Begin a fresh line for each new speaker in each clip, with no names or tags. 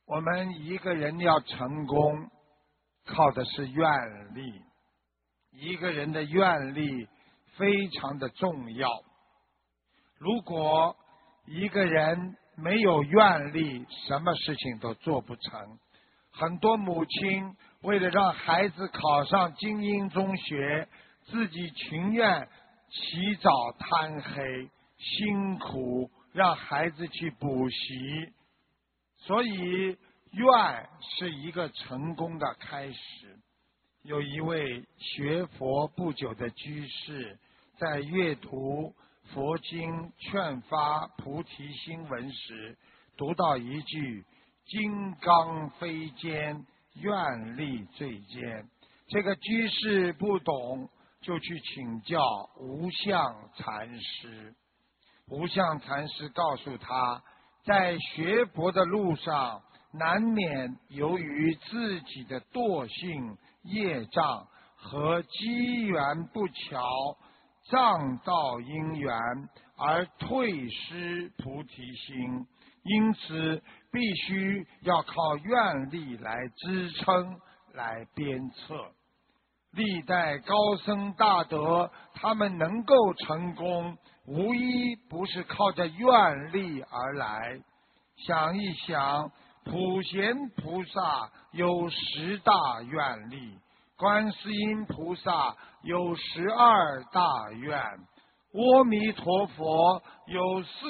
我们一个人要成功，靠的是愿力。一个人的愿力非常的重要。如果一个人没有愿力，什么事情都做不成。很多母亲为了让孩子考上精英中学，自己情愿起早贪黑，辛苦让孩子去补习。所以愿是一个成功的开始。有一位学佛不久的居士，在阅读佛经劝发菩提心文时，读到一句金刚非坚，愿力最坚。这个居士不懂，就去请教无相禅师。无相禅师告诉他，在学佛的路上，难免由于自己的惰性、业障和机缘不巧，障道因缘而退失菩提心，因此必须要靠愿力来支撑、来鞭策。历代高僧大德，他们能够成功，无一不是靠着愿力而来。想一想，普贤菩萨有10大愿力，观世音菩萨有12大愿，阿弥陀佛有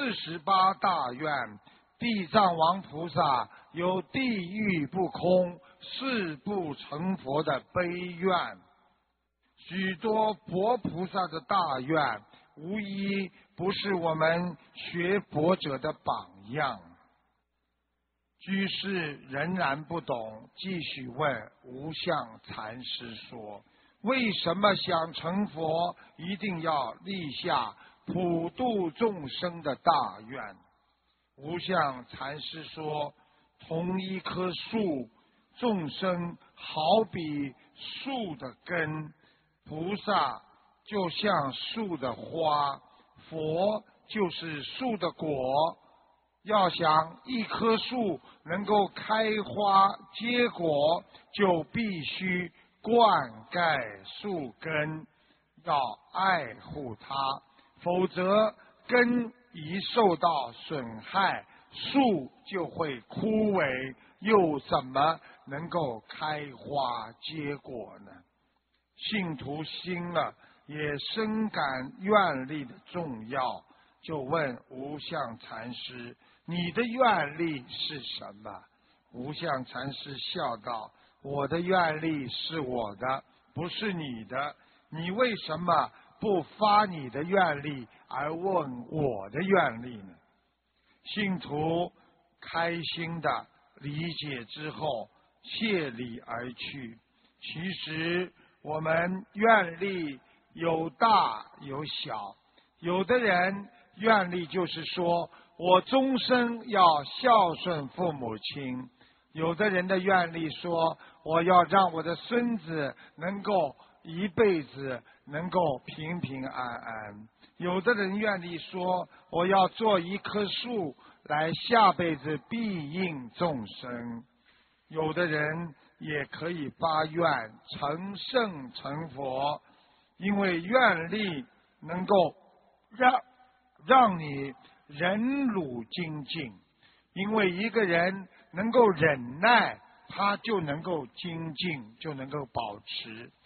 48大愿，地藏王菩萨有地狱不空、誓不成佛的悲愿。许多佛菩萨的大愿，无一不是我们学佛者的榜样。居士仍然不懂，继续问无相禅师说：为什么想成佛，一定要立下普度众生的大愿？无相禅师说：同一棵树，众生好比树的根，菩萨就像树的花，佛就是树的果。要想一棵树能够开花结果，就必须灌溉树根，要爱护它，否则根一受到损害，树就会枯萎，又怎么能够开花结果呢？信徒心了，也深感愿力的重要，就问无相禅师：你的愿力是什么？无相禅师笑道：我的愿力是我的，不是你的。你为什么不发你的愿力，而问我的愿力呢？信徒开心的理解之后，谢礼而去。其实我们愿力有大有小，有的人愿力就是说我终生要孝顺父母亲，有的人的愿力说我要让我的孙子能够一辈子能够平平安安，有的人愿力说我要做一棵树来下辈子庇应众生，有的人也可以发愿成圣成佛，因为愿力能够让你忍辱精进，因为一个人能够忍耐，他就能够精进，就能够保持。